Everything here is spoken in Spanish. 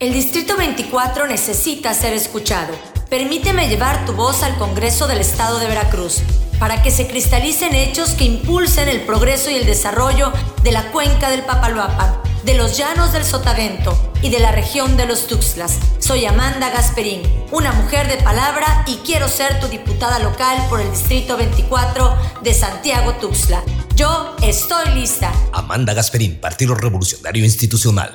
El Distrito 24 necesita ser escuchado. Permíteme llevar tu voz al Congreso del Estado de Veracruz para que se cristalicen hechos que impulsen el progreso y el desarrollo de la cuenca del Papaloapan, de los llanos del Sotavento y de la región de los Tuxtlas. Soy Amanda Gasperín, una mujer de palabra, y quiero ser tu diputada local por el Distrito 24 de Santiago Tuxtla. Yo estoy lista. Amanda Gasperín, Partido Revolucionario Institucional.